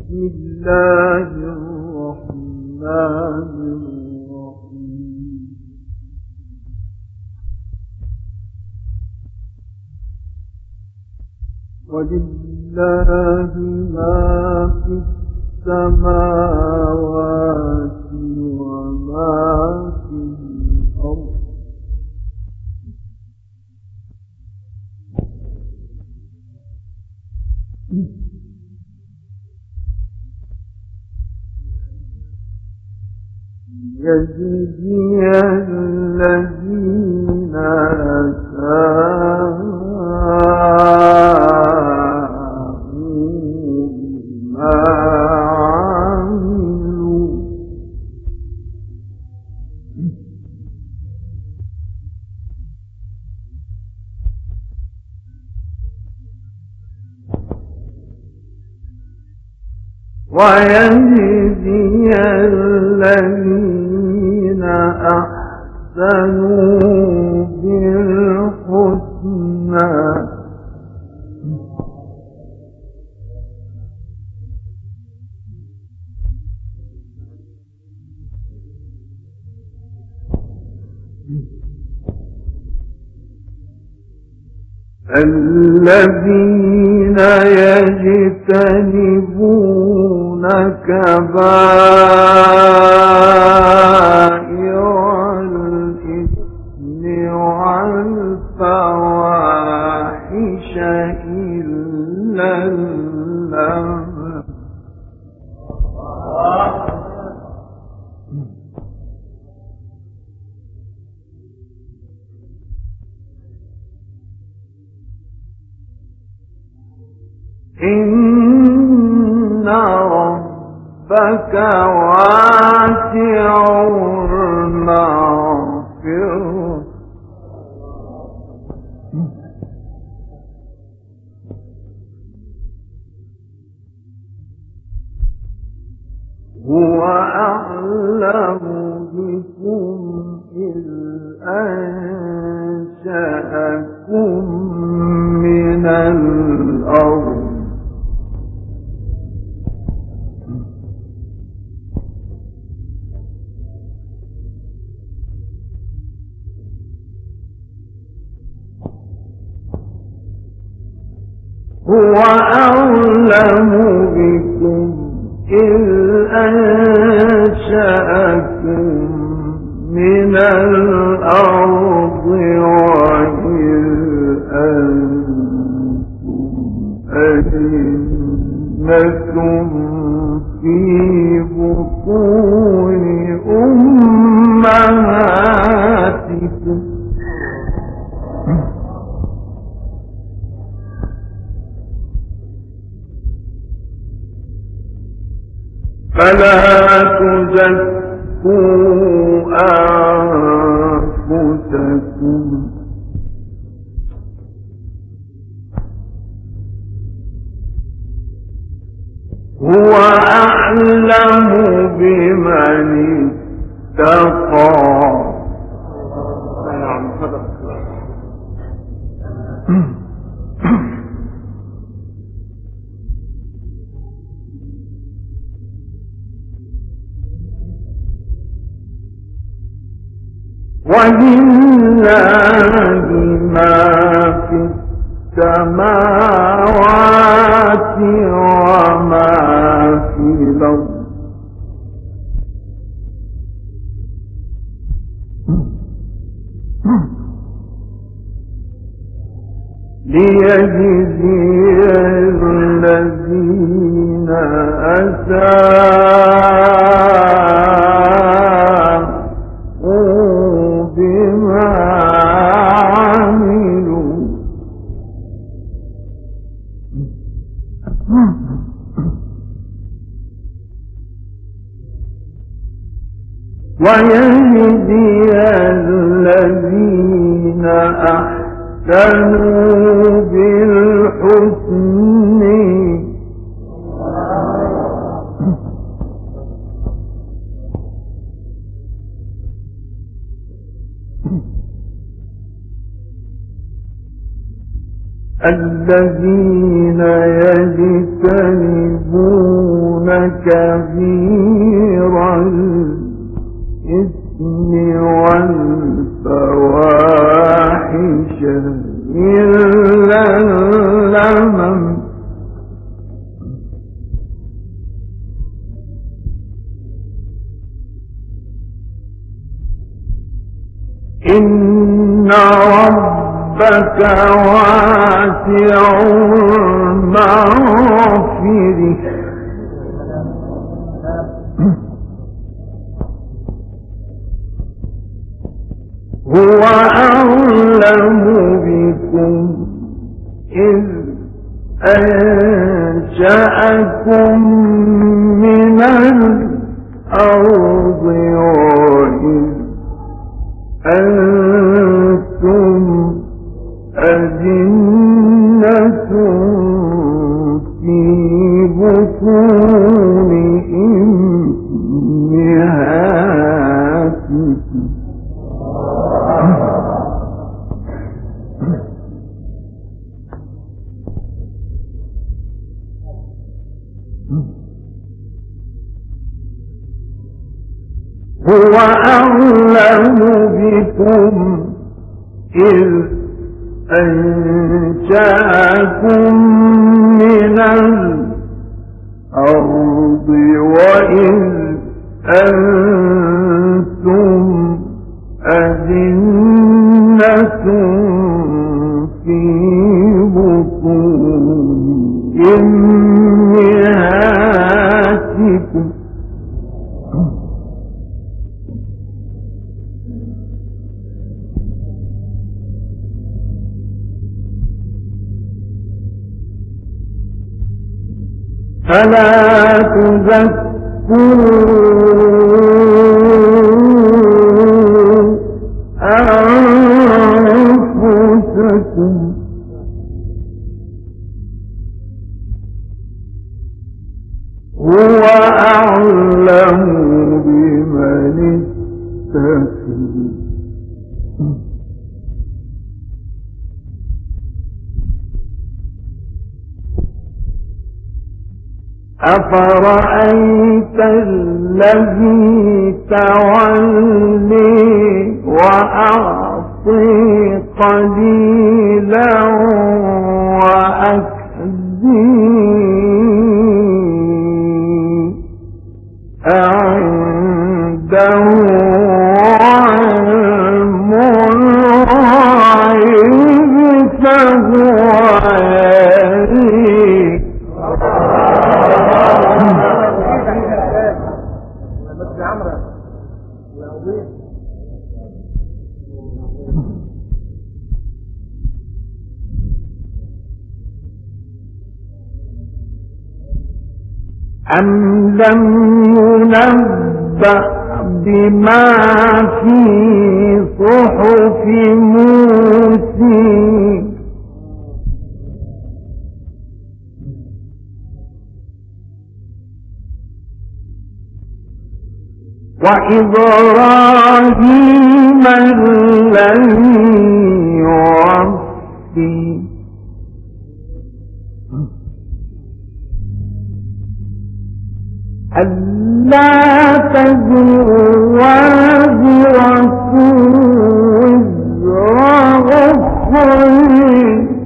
بسم الله الرحمن الرحيم ولله ما في السماوات وما في الأرض يجزي الذين أساءوا ما عملوا ويجزي الذين أحسنوا بالحسنى الذين يجتنبون كبائر الإثم والفواحش إلا اللمم إن ربك واسع المغفرة هو أعلم بكم إذ أنشأكم من الأرض هو أعلم بكم إذ أنشأكم من الأرض وإذ أنتم أجنة في بطون أمهاتكم فلا تزكوا أنفسكم هو أعلم بمن اتقى ولله ما في السماوات وما في الأرض ليجزي الذين أساءوا بما عملوا ويجزي الذين أحسنوا بالحسن الذين يجتنبون كبير الإثم والفواحش إلا اللمم إن ربك واسع المغفرة هو أعلم بكم إذ أنشأكم من الأرض وإذ أنتم أجنة في بطون أمهاتكم هو أعلم بكم إذ أنشأكم من الأرض وإذ أنتم أجنة في بطون أمهاتكم فلا تزكوا أنفسكم هو أعلم بمن اتقى أفرأيت الذي تولي وأعطي قليلا وأكدي أعنده علم الغيب فهو أم لم ينبأ بما في صحف موسى وإبراهيم الذي وفي ألا تزر وازرة وزر أخرى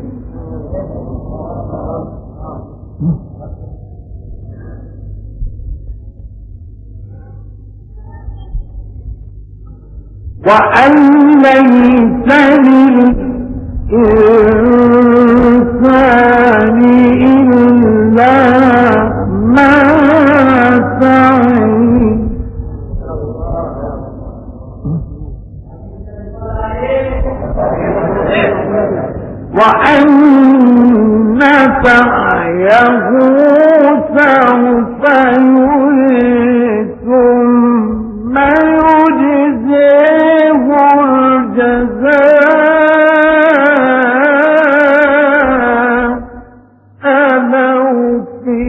وأن ليس للإنسان إلا ما سعى وأن سعيه سوف يرى ثم يجزيه الجزاء الأوفى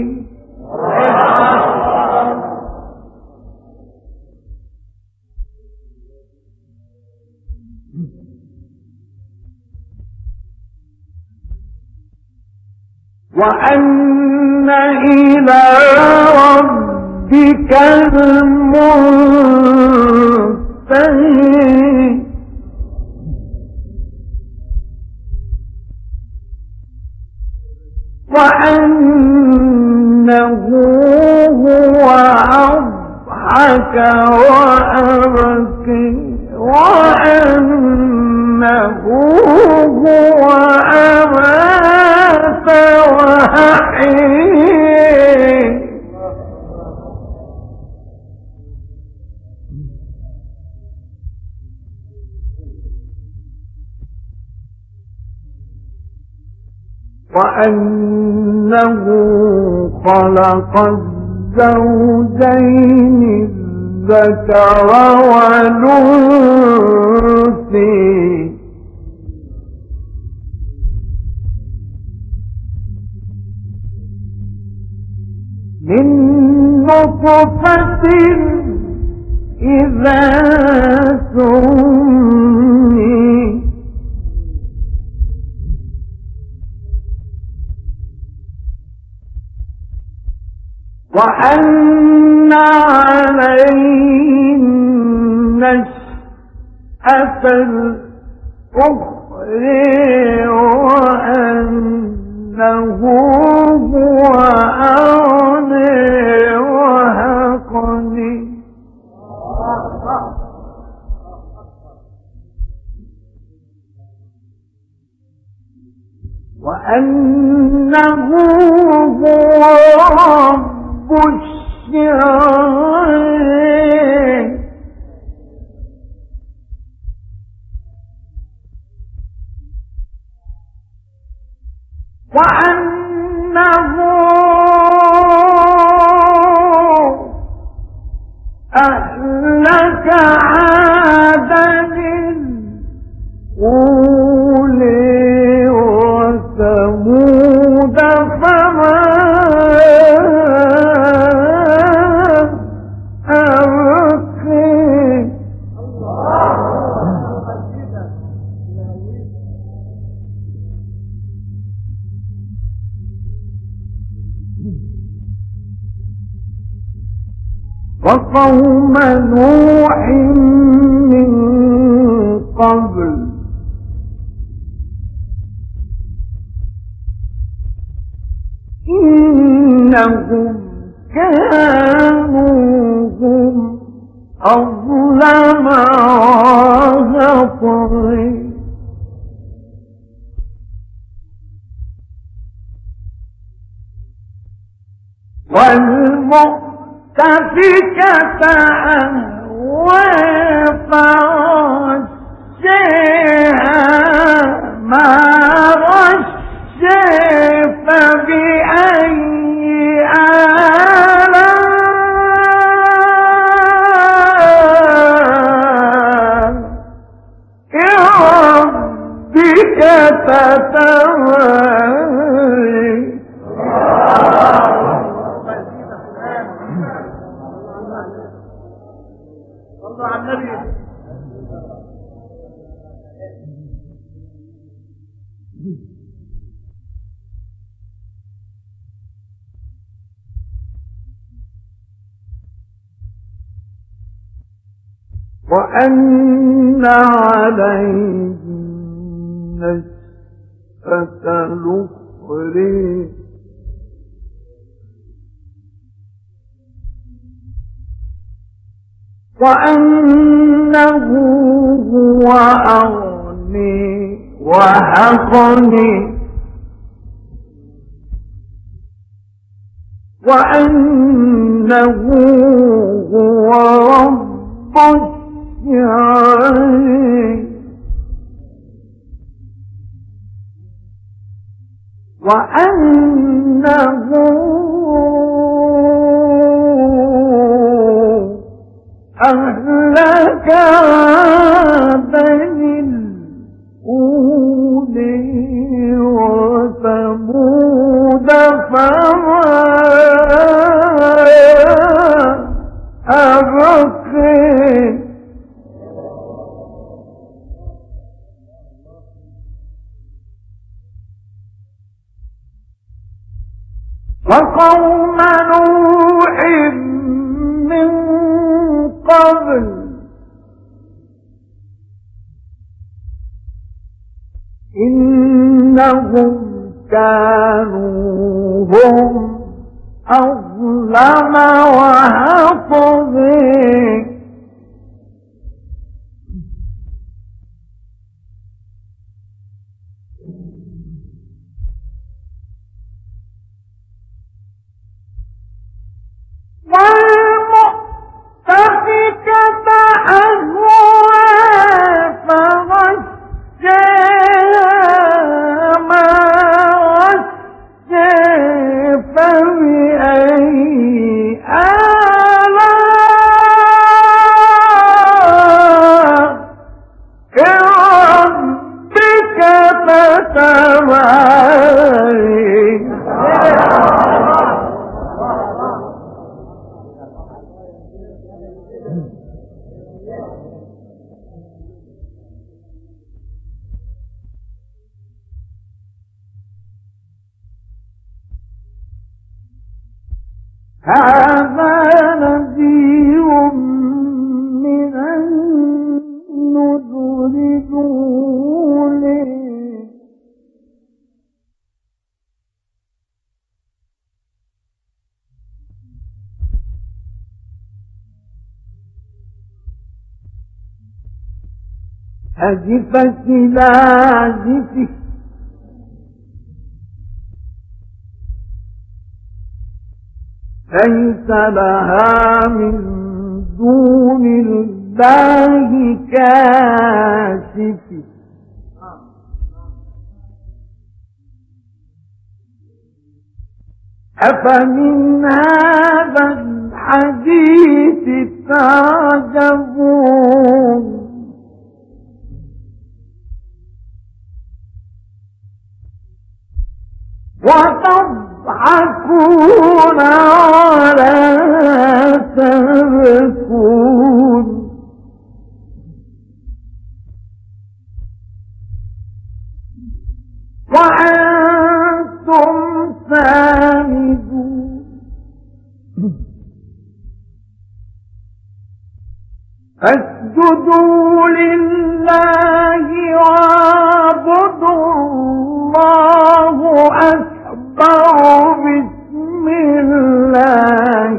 وأن إلى ربك كالمنتهي وأنه هو أضحك وأبكي وأنه هو أمات وأحيي وأنه خلق الزوجين الذكر والأنثى من نطفة إذا سمي وأن عليه النشأة الأخرى وأنه هو أغنى وأقنى وأنه هو رب الشعراء وأنه أهلك عادا الأولى وثمود فما وقوم نوح من قبل إنهم كانوا هم أظلم وأطغى والمؤتفكة أهوى فغشاها ما غشا فبأي آلاء ربك تتمارى صلوا على النبي. وأن عليه النشأة الأخرى وأنه هو أغنى وأقنى وأنه هو رب الشعراء وأنه أهلك بني الأولى وثمود فما أبقى وقوم نوح كانوا هم أظلم وأطغى والمؤتفكة أهوى فغشاها ما غشا فبأي آلاء ربك تتمارى هذا نذير من النذر الأولى أزفت لازفة ليس لها من دون الله كاشف أفمن هذا الحديث تعجبون وتضحكون ولا تبكون وأنتم سامدون فاسجدوا لله واعبدوا الله أكبر بسم الله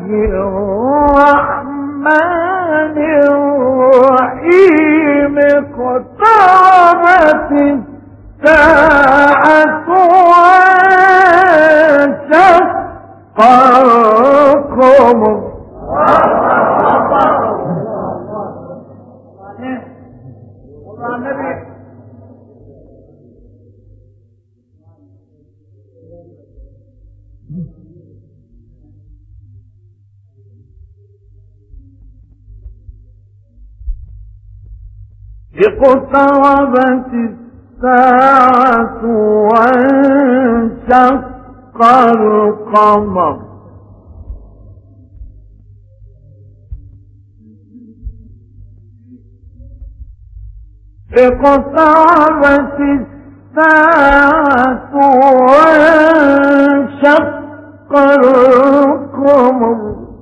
الرحمن الرحيم اقتربت الساعة وانشق القمر اقتربت الساعة وانشق القمر اقتربت الساعة وانشق القمر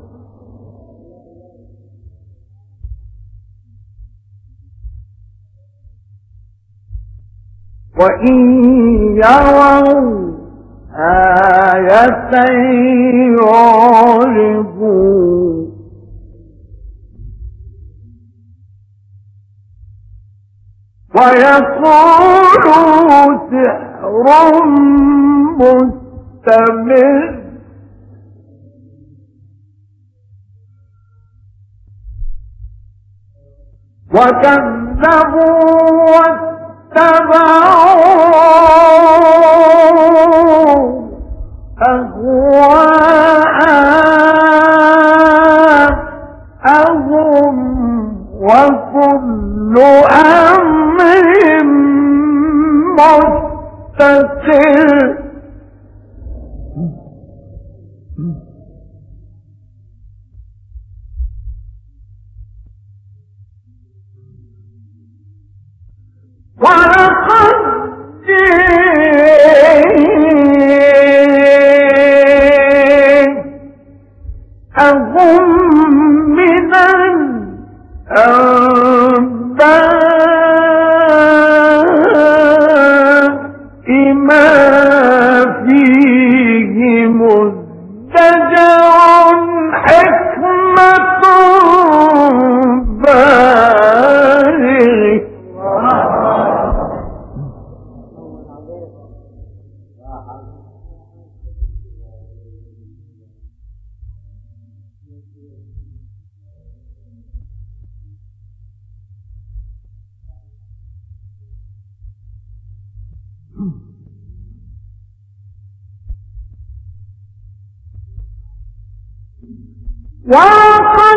وإن يروا آية يعرضوا ويقولوا سحر مستمر وكذبوا واتبعوا أهواءهم وكل أمر مستقر ولقد جاءهم من الأنباء ما وقد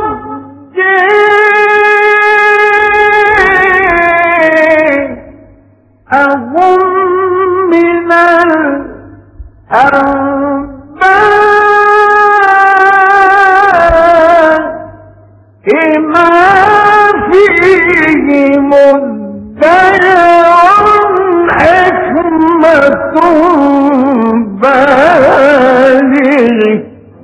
جاءهم من الأنباء ما فيه مدعو حكمة بالغ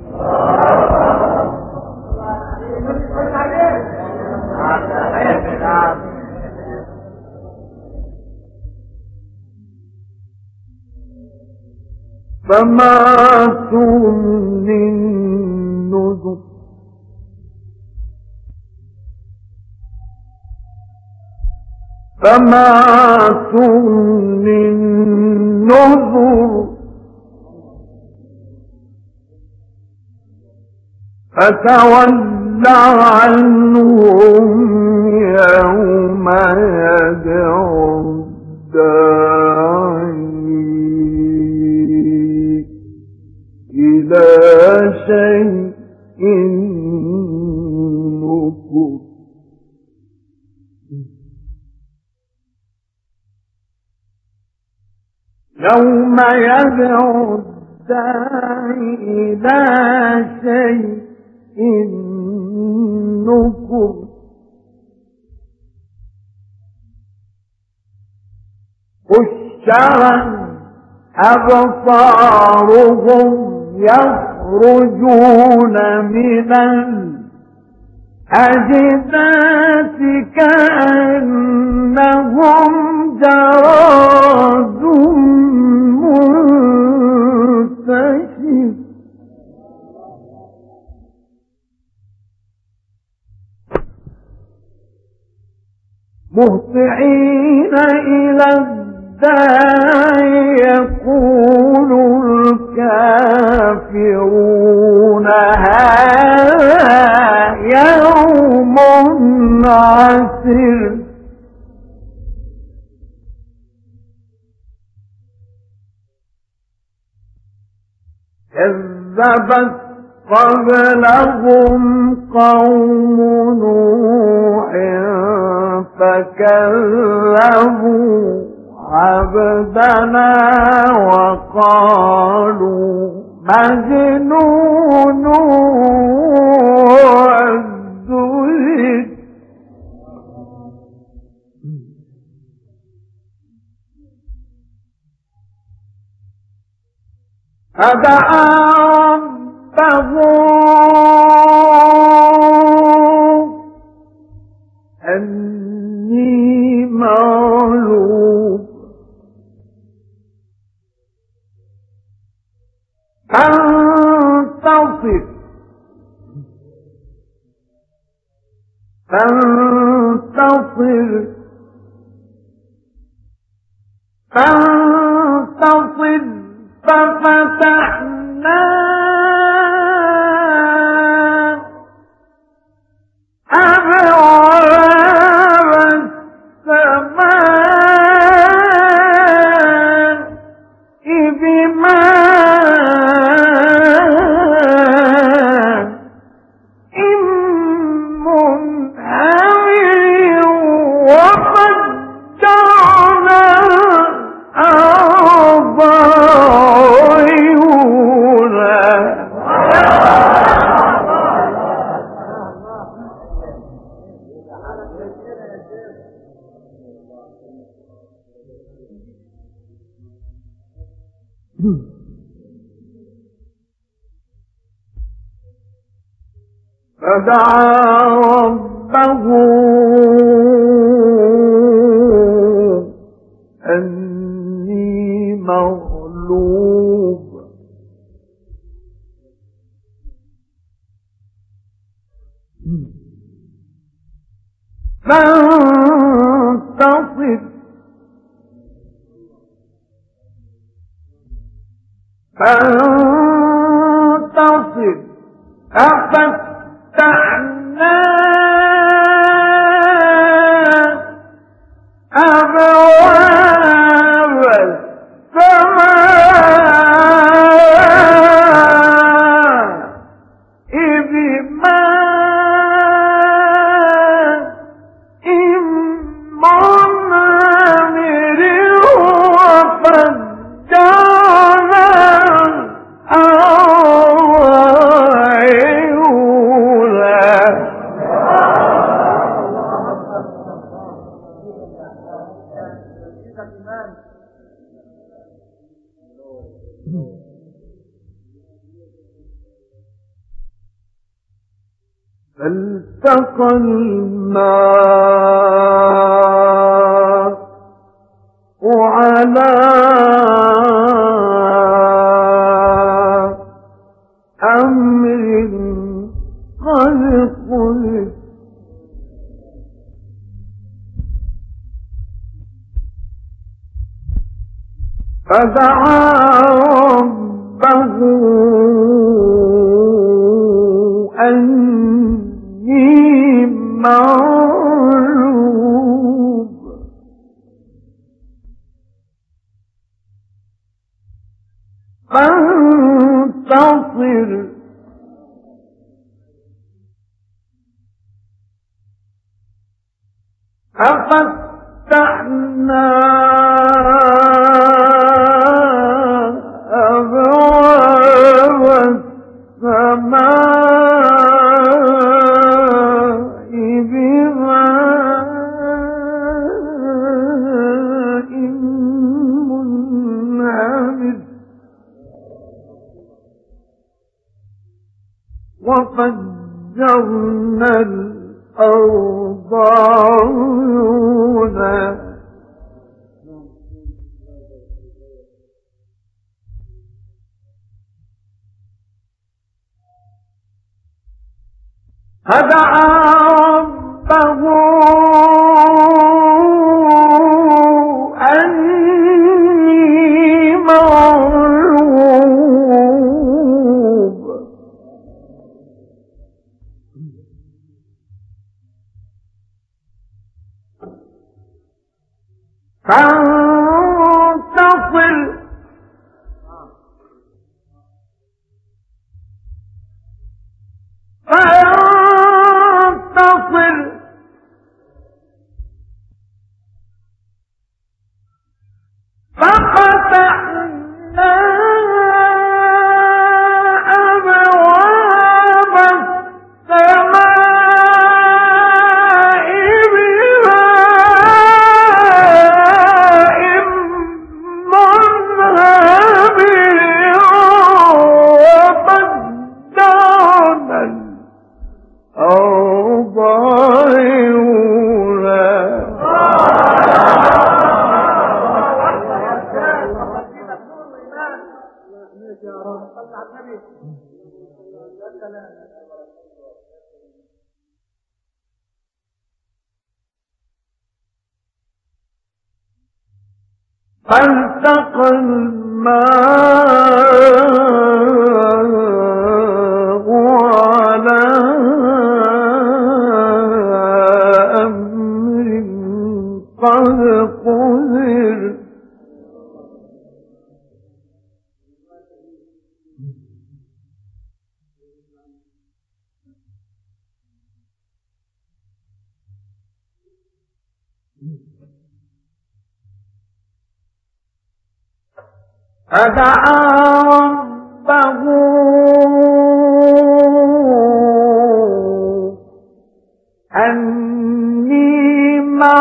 فما تغني النذر فتول عنهم يوم يدعو الداعي إلى شيء نكر يوم يدعو الداعي إلى شيء نكر خشعا أبصارهم يخرجون من الأجداث كأنهم جراد منتشر مهطعين إلى الداعي يقول الكافرون هذا يوم عسر كذبت قبلهم قوم نوح فكذبوا عبدنا وقالوا مجنون وازدجر فدعا ربه أني مغلوب فانتصر ففتحنا أبواب السماء بماء منهمر وفجرنا الأرض عيونا فدعا ربه أني مغلوب فانتصر ففتحنا أبواب السماء فالتقى الماء على أمر قد قدر فدعا ربه أني مغلوب فانتصر ففتحنا أبواب السماء بماء منهمر وفجرنا الأرض عيونا فدعا ربه أني مغلوب فانتصر ففتحنا أبواب السماء بماء منهمر وفجرنا الأرض عيونا فالتقى الماء على أمر قد قدر فدعا ربه أني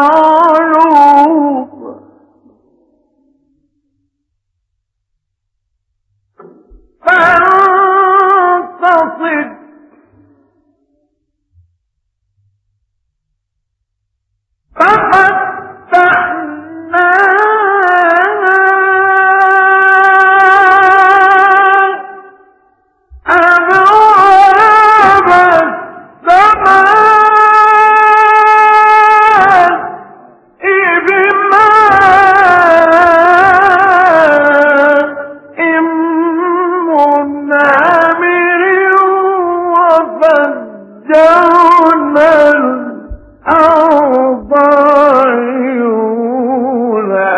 مغلوب فانتصر ففتحنا أبواب السماء بماء منهمر وفجرنا الأرض عيونا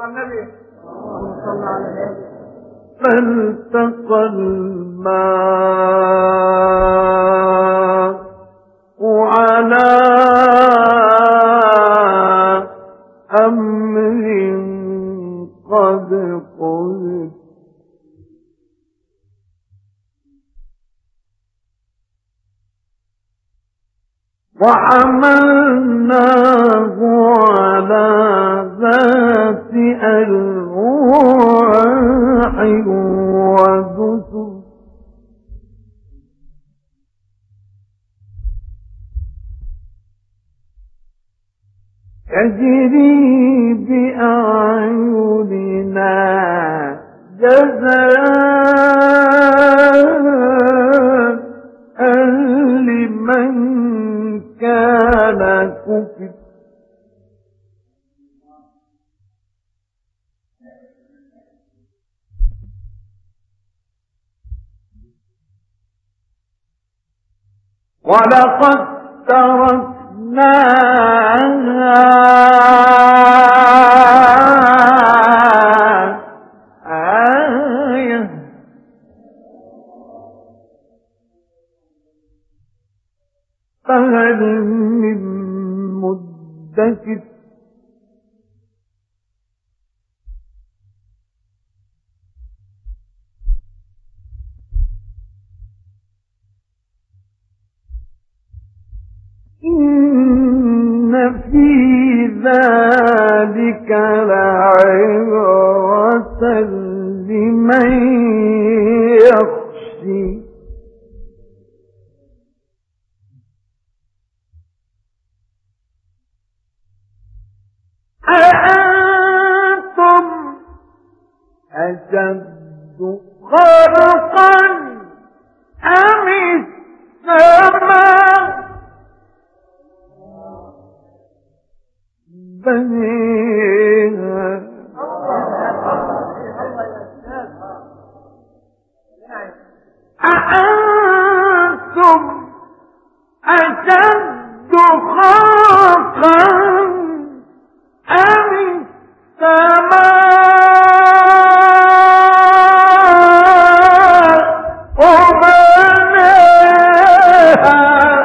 فالتقى الماء على أمر قد قدر وحملناه على ذات ألواح ودسر تجري بأعيننا جزاء لمن كان كفر ولقد تركناها آية فهل من مدكر إن في ذلك لعبرة لمن يخشي أأنتم أشد خلقا أم السماء بنيها أأنتم أشد خلقا أم السماء وبنيها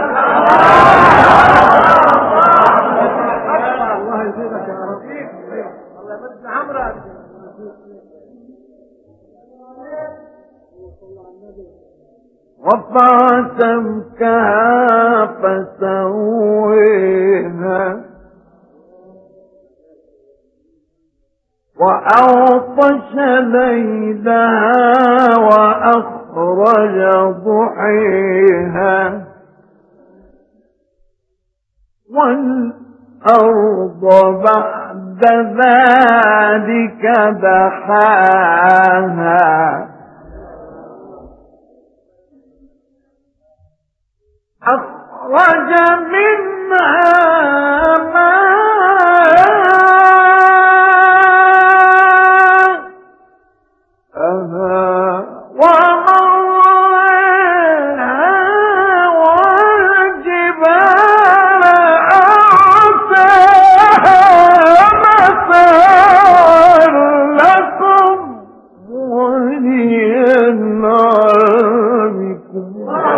رفع سمكها فسويها وأغطش ليلها وأخرج ضحيها والأرض بعد ذلك دحاها أخرج منها ماءها ومرعاها والجبال أرساها متاعا لكم ولأنعامكم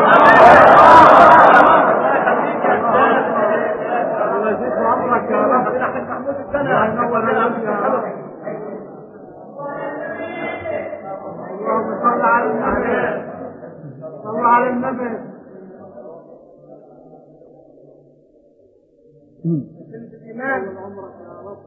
صلى على النبي. الإيمان والعمرة يا رب.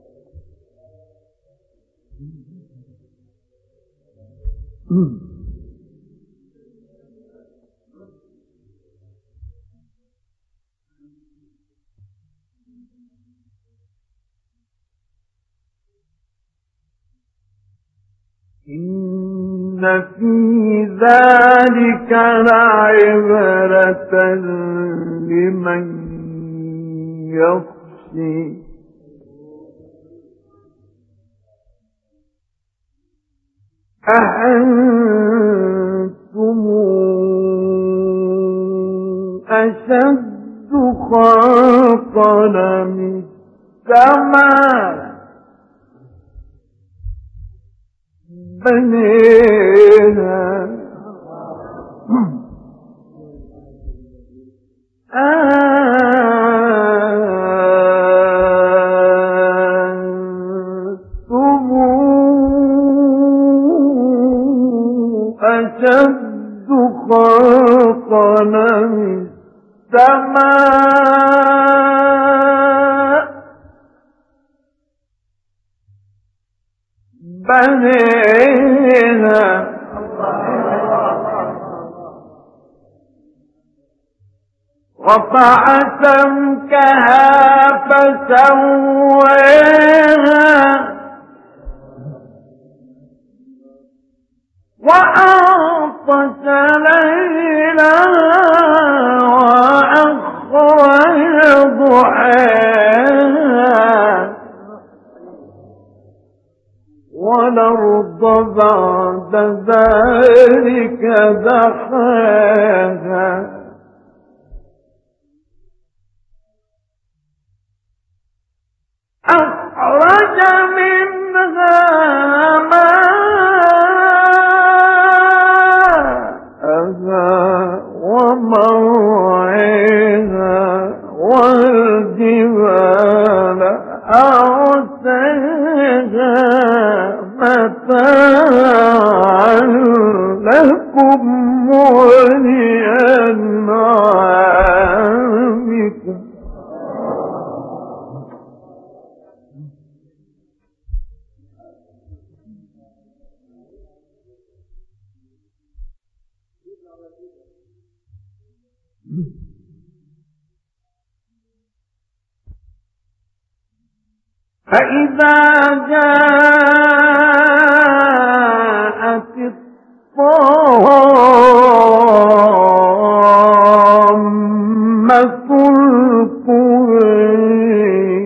إن في ذلك لعبرة لمن يخشي أأنتم أشد خلقا من السماء بنيها أنتم أشد خلقا من السماء بنيها رفع سمكها فسواها وأغطش ليلها وأخرج ضحاها والأرض بعد ذلك دحاها أخرج منها ماءها ومرعاها والجبال أرساها متاعا لكم ولأنعامكم فإذا جاءت الطامة الكبرى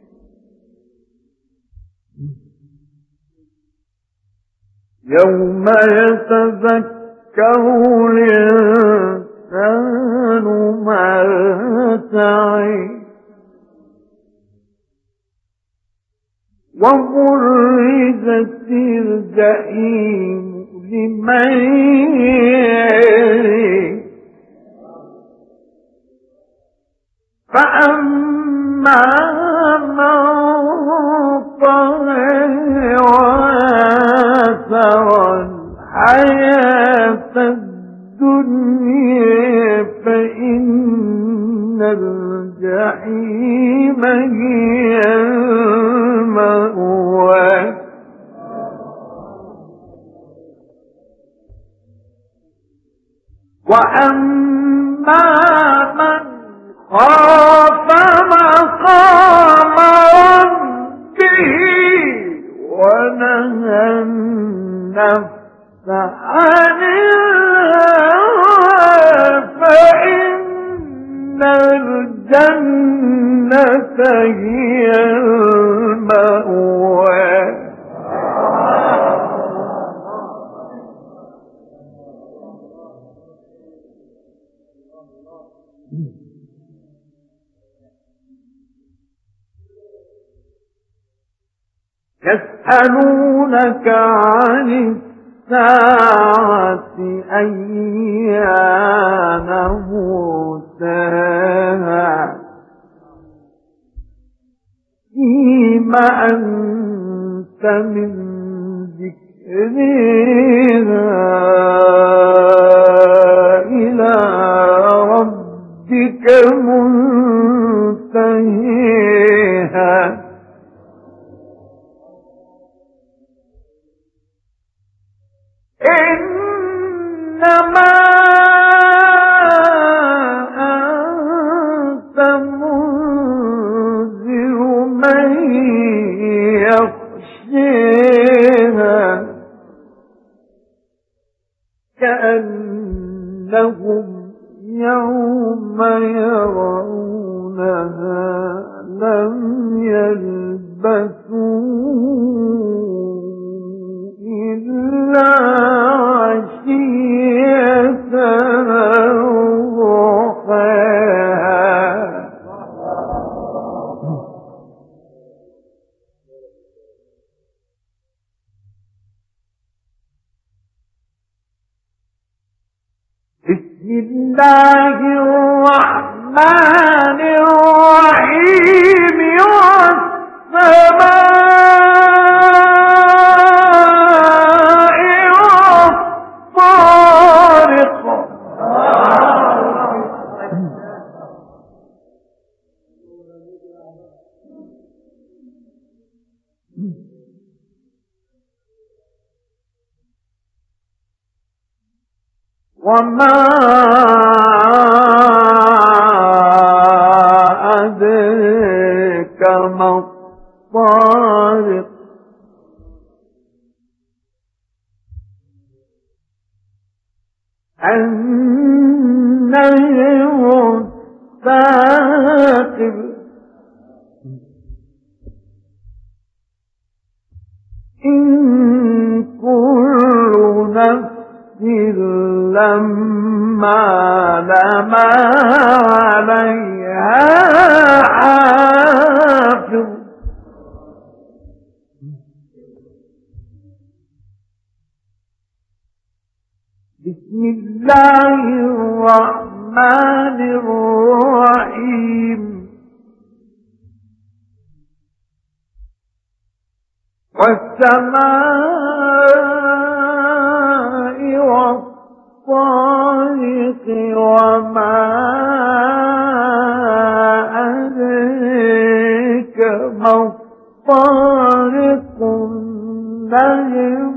يوم يتذكر الإنسان ما سعى وبرزت الجحيم لمن يرى فأما من طغى وآثر الحياة الدنيا فإن الجحيم هي المأوى وأما من خاف مقام ربه ونهى النفس عن الهوى فإن الجنة هي المأوى يسألونك عن الساعة أيان مرساها فيما أنت من ذكرها إلى ربك منتهيها إنما أنت منذر من يخشاها كأنهم يوم يرونها لم يلبثوا إلا عشية أو ضحاها الله الرحمن الرحيم والسماء والطارق وما أدريك ما الطارق النجم الثاقب إن كل نفس لما عليها حافظ بسم الله الرحمن الرحيم والسماء والطارق وما أدريك ما الطارق النجم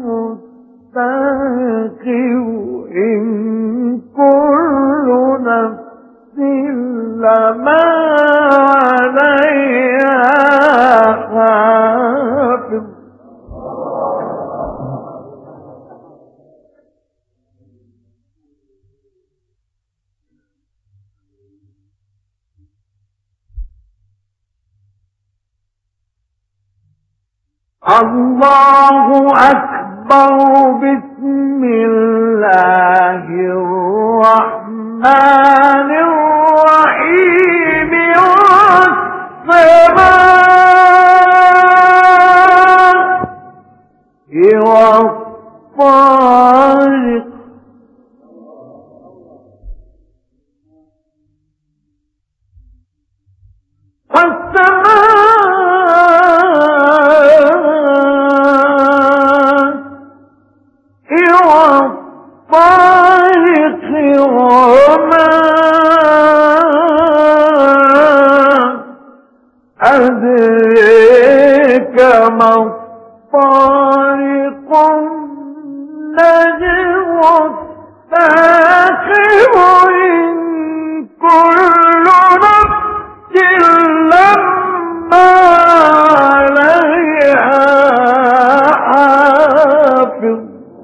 الثاقب إن كل نفس لما عليها حافظ الله أكبر بسم الله الرحمن الرحيم والسماء والطارق أدريك ما الطارق النجم الثاقب إن كل نفس لما عليها حافظ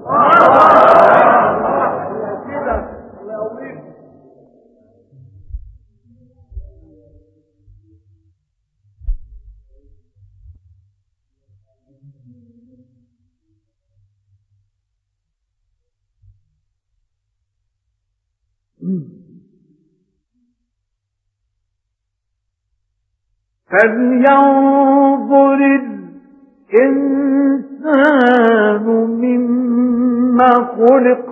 فلينظر الإنسان مما خلق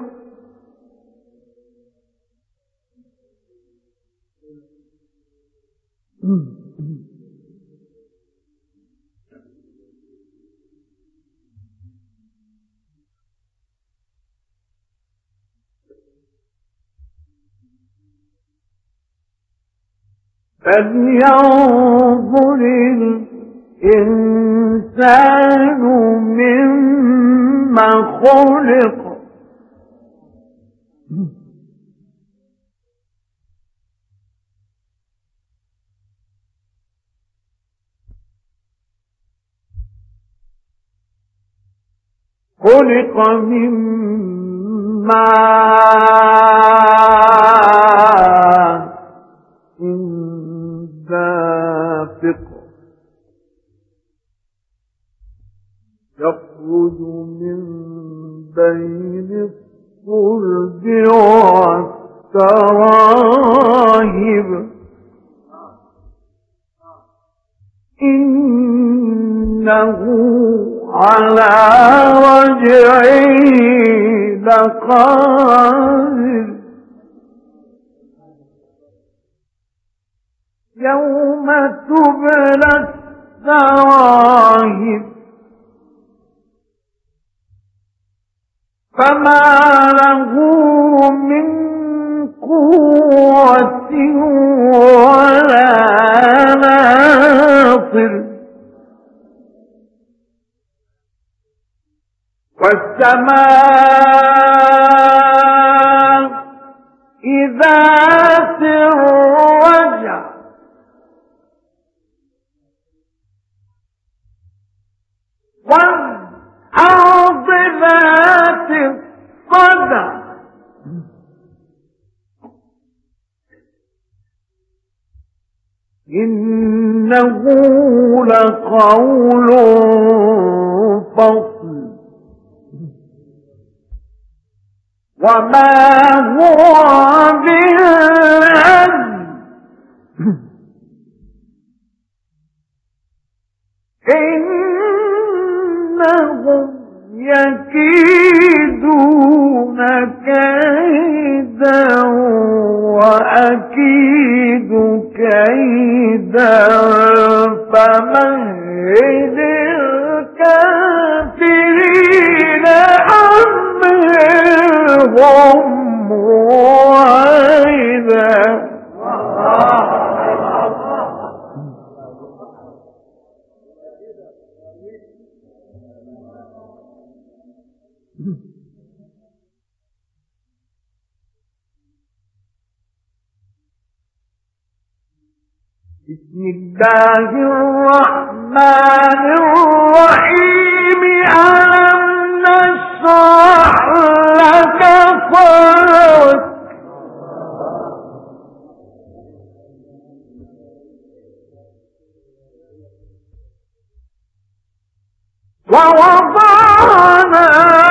فلينظر الإنسان مما خلق خلق من ماء دافق يخرج من بين الصلب والتراهب إنه على رجعه لقادر يوم تبلى السرائر فما له من قوة ولا ناصر والسماء ذات الرجع والأرض ذات الصدع إنه لقول فصل وما هو بالهزل إنهم يكيدون كيدا وأكيد كيدا فمهل الكافرين أمهلهم رويدا. بسم الله الرحمن الرحيم ألم نشرح لك صدرك ووضعنا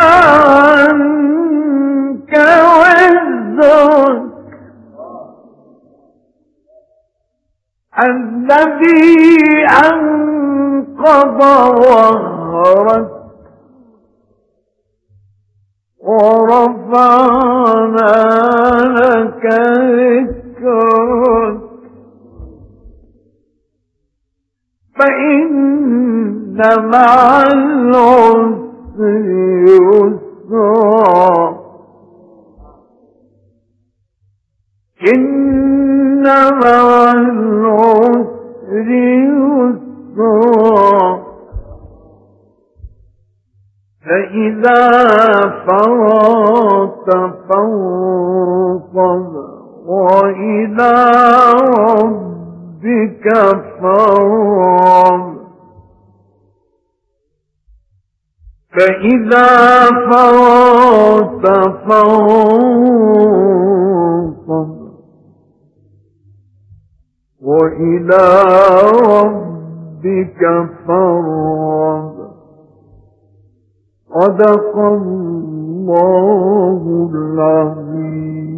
عنك وزرك الذي أنقض ظهرك ورفعنا لك ذكرك فإن مع العسر يسرا إن مع العسر يسرا فإذا فرغت فانصب وإلى ربك فارغب فإذا فرغت فانصب وإلى ربك فارغب. صدق الله العظيم.